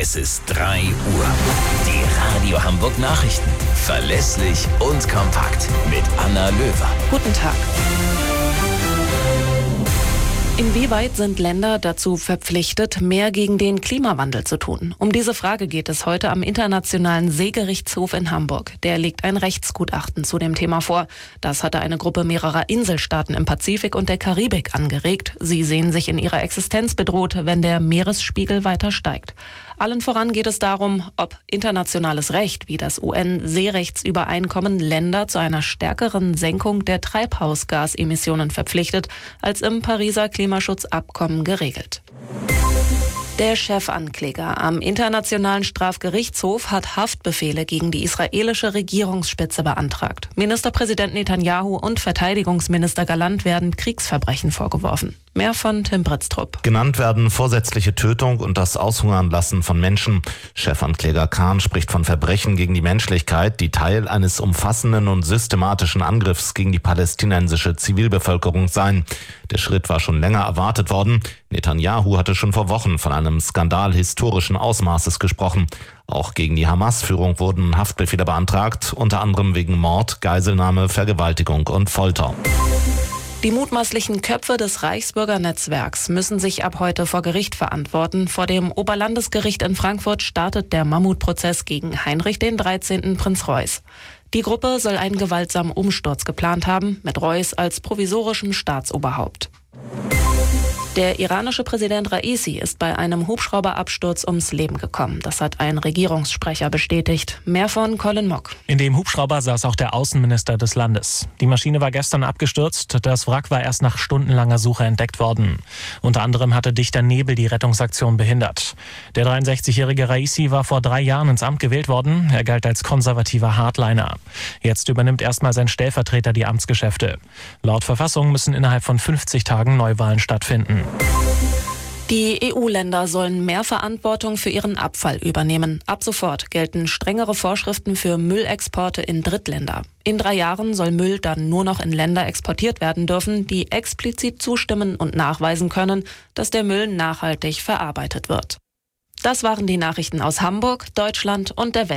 Es ist 3 Uhr. Die Radio Hamburg Nachrichten. Verlässlich und kompakt. Mit Anna Löwer. Guten Tag. Inwieweit sind Länder dazu verpflichtet, mehr gegen den Klimawandel zu tun? Um diese Frage geht es heute am Internationalen Seegerichtshof in Hamburg. Der legt ein Rechtsgutachten zu dem Thema vor. Das hatte eine Gruppe mehrerer Inselstaaten im Pazifik und der Karibik angeregt. Sie sehen sich in ihrer Existenz bedroht, wenn der Meeresspiegel weiter steigt. Allen voran geht es darum, ob internationales Recht wie das UN-Seerechtsübereinkommen Länder zu einer stärkeren Senkung der Treibhausgasemissionen verpflichtet, als im Pariser Klimaschutzabkommen geregelt. Der Chefankläger am Internationalen Strafgerichtshof hat Haftbefehle gegen die israelische Regierungsspitze beantragt. Ministerpräsident Netanyahu und Verteidigungsminister Gallant werden Kriegsverbrechen vorgeworfen. Mehr von Tim Britztrup. Genannt werden vorsätzliche Tötung und das Aushungernlassen von Menschen. Chefankläger Kahn spricht von Verbrechen gegen die Menschlichkeit, die Teil eines umfassenden und systematischen Angriffs gegen die palästinensische Zivilbevölkerung seien. Der Schritt war schon länger erwartet worden. Netanyahu hatte schon vor Wochen von einem Skandal historischen Ausmaßes gesprochen. Auch gegen die Hamas-Führung wurden Haftbefehle beantragt, unter anderem wegen Mord, Geiselnahme, Vergewaltigung und Folter. Die mutmaßlichen Köpfe des Reichsbürgernetzwerks müssen sich ab heute vor Gericht verantworten. Vor dem Oberlandesgericht in Frankfurt startet der Mammutprozess gegen Heinrich XIII. Prinz Reuß. Die Gruppe soll einen gewaltsamen Umsturz geplant haben, mit Reuß als provisorischem Staatsoberhaupt. Der iranische Präsident Raisi ist bei einem Hubschrauberabsturz ums Leben gekommen. Das hat ein Regierungssprecher bestätigt. Mehr von Colin Mock. In dem Hubschrauber saß auch der Außenminister des Landes. Die Maschine war gestern abgestürzt. Das Wrack war erst nach stundenlanger Suche entdeckt worden. Unter anderem hatte dichter Nebel die Rettungsaktion behindert. Der 63-jährige Raisi war vor 3 Jahren ins Amt gewählt worden. Er galt als konservativer Hardliner. Jetzt übernimmt erstmal sein Stellvertreter die Amtsgeschäfte. Laut Verfassung müssen innerhalb von 50 Tagen Neuwahlen stattfinden. Die EU-Länder sollen mehr Verantwortung für ihren Abfall übernehmen. Ab sofort gelten strengere Vorschriften für Müllexporte in Drittländer. In 3 Jahren soll Müll dann nur noch in Länder exportiert werden dürfen, die explizit zustimmen und nachweisen können, dass der Müll nachhaltig verarbeitet wird. Das waren die Nachrichten aus Hamburg, Deutschland und der Welt.